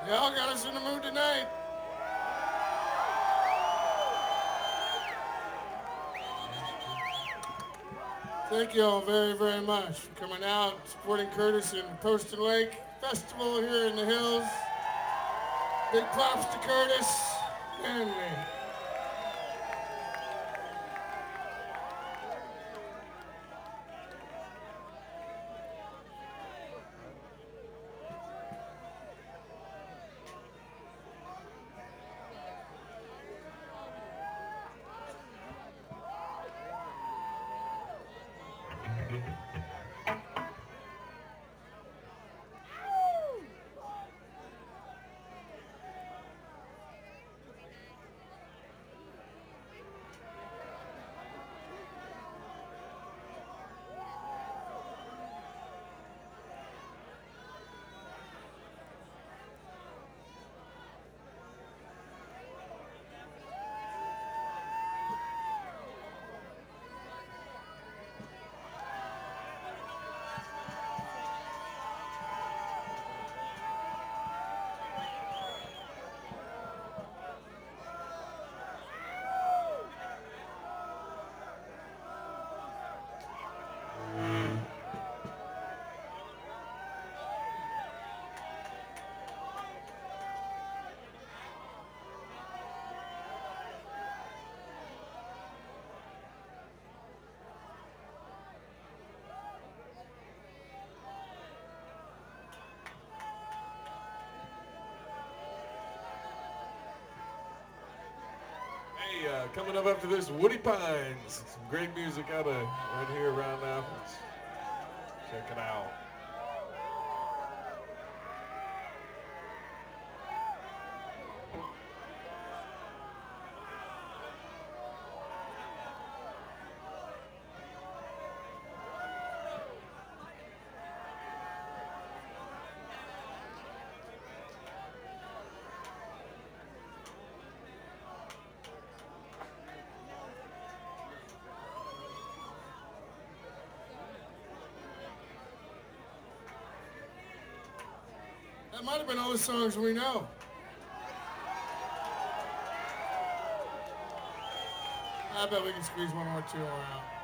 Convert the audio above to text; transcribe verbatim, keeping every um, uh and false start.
Y'all got us in the mood tonight. Thank you all very, very much for coming out, supporting Curtis and Poston Lake Festival here in the hills. Big props to Curtis and me. Hey, uh, coming up after this, Woody Pines. Some great music out of right here around Athens. Check it out. That might have been all the songs we know. I bet we can squeeze one more, two more out.